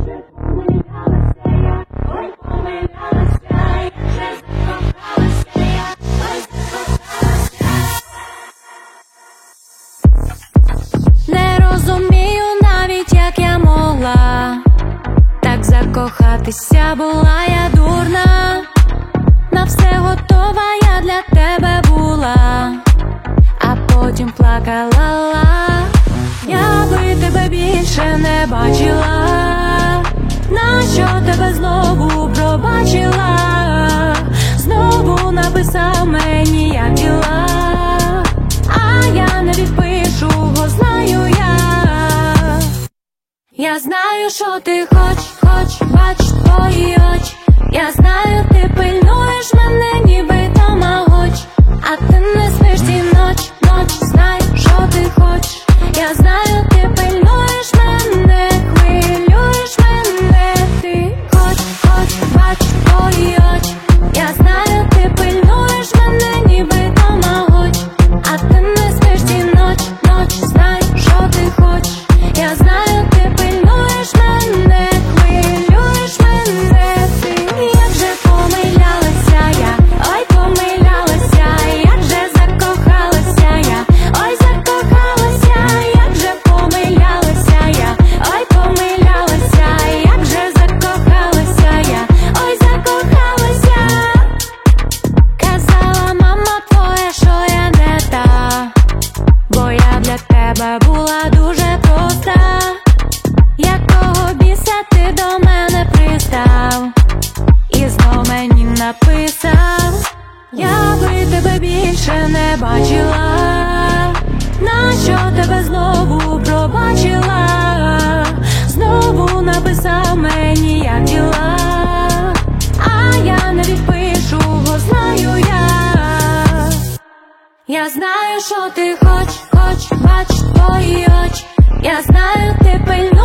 Не розумію навіть, як я могла так закохатися, була я дурна. На все готова я для тебе була, а потім плакала. Я би тебе більше не бачила, нащо тебе знову пробачила? Знову написав мені, як діла, а я не відпишу, бо знаю я. Я знаю, що ти хоч, бач твої очі. Я знаю, ти пильнуєш мене, ніби тамагоч, а ти не спиш ці ноч, знай, що ти хочеш. Я знаю, ти пильнуєш мене, хвилюєш мене. Ти хоч, бач твої очі. Я знаю, ти пильнуєш мене, ніби тамагоч, а ти не спиш ці ноч, знай, що ти хочеш. Я знаю, ти пильнуєш мене, хвилюєш мене. Ти як же помилялася я, ой помилялася, як же закохалася я, ой закохалася, як же помилялася я, ой помилялася, як же закохалася я, ой закохалася. Казала мама твоя, що я не та, бо я для тебе була дуже проста. Якого біса ти до мене пристав і знов мені написав? Я би тебе більше не бачила, нащо тебе знову пробачила? Знову написав мені, як діла, а я не відпишу, бо знаю я. Я знаю, що ти хоч, бач твої очі. Я знаю, ти пильнуєш